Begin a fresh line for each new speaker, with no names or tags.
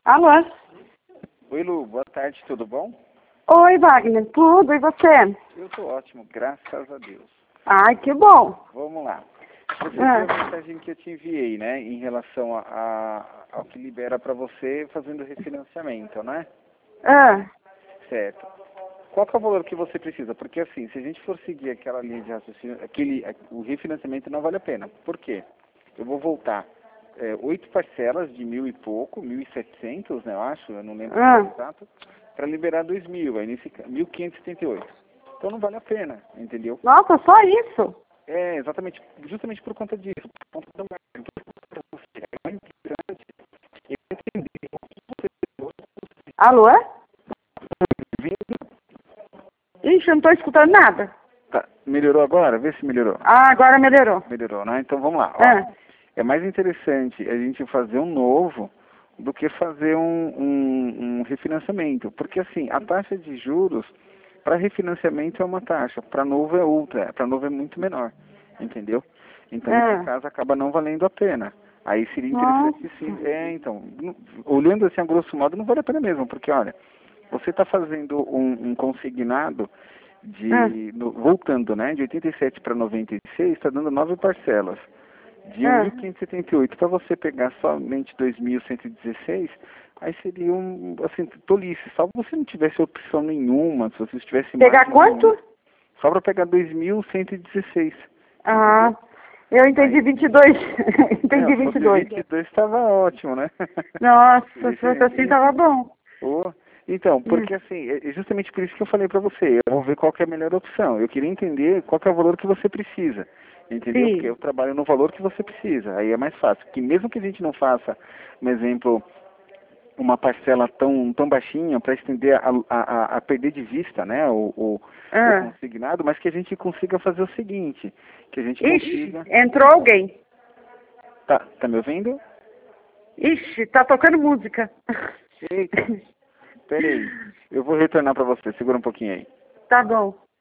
Alô?
Oi, Lu, boa tarde, tudo bom?
Oi, Wagner, tudo, e você?
Eu tô ótimo, graças a Deus.
Ai, que bom.
Vamos lá. Você viu a mensagem que eu te enviei, né, em relação ao que libera para você fazendo refinanciamento, né?
Ah,
Certo. Qual que é o valor que você precisa? Porque assim, se a gente for seguir aquela linha de raciocínio, o refinanciamento não vale a pena. Por quê? Eu vou voltar 8 parcelas de 1.000 e pouco, 1.700, né, eu acho, eu não lembro o valor exato, para liberar 2.000, aí nesse 1.578. Então não vale a pena, entendeu?
nossa, só isso?
É, exatamente, justamente por conta disso, por conta do marketing. É mais interessante eu entender
Alô? Ixi, eu não tô escutando nada.
Tá, melhorou agora? Vê se melhorou.
Ah, agora melhorou.
Melhorou, né? Então vamos lá. Ó. É mais interessante a gente fazer um novo do que fazer um refinanciamento. Porque assim, a taxa de juros para refinanciamento é uma taxa, para novo é outra, para novo é muito menor. Entendeu? Então nesse caso acaba não valendo a pena. Aí seria interessante sim. Então, olhando assim a grosso modo, não vale a pena mesmo, porque olha, você está fazendo um consignado voltando, né, de 87 para 96, está dando 9 parcelas. De 1.578 para você pegar somente 2.116, aí seria assim, tolice. Só se você não tivesse opção nenhuma, se você tivesse
pegar quanto?
Nenhuma, só para pegar 2.116.
Ah, eu entendi 22. Entendi 22.
22 estava ótimo, né?
Nossa, se fosse assim tava bom.
Então, porque assim, é justamente por isso que eu falei para você, eu vou ver qual que é a melhor opção. Eu queria entender qual que é o valor que você precisa, entendeu?
Sim.
Porque eu trabalho no valor que você precisa, aí é mais fácil. Porque mesmo que a gente não faça, por exemplo, uma parcela tão baixinha para estender a perder de vista, né, o consignado, mas que a gente consiga fazer o seguinte, que a gente consiga...
Entrou alguém.
Tá me ouvindo?
Ixi, tá tocando música.
Eita. Peraí, eu vou retornar para você, segura um pouquinho aí.
Tá bom.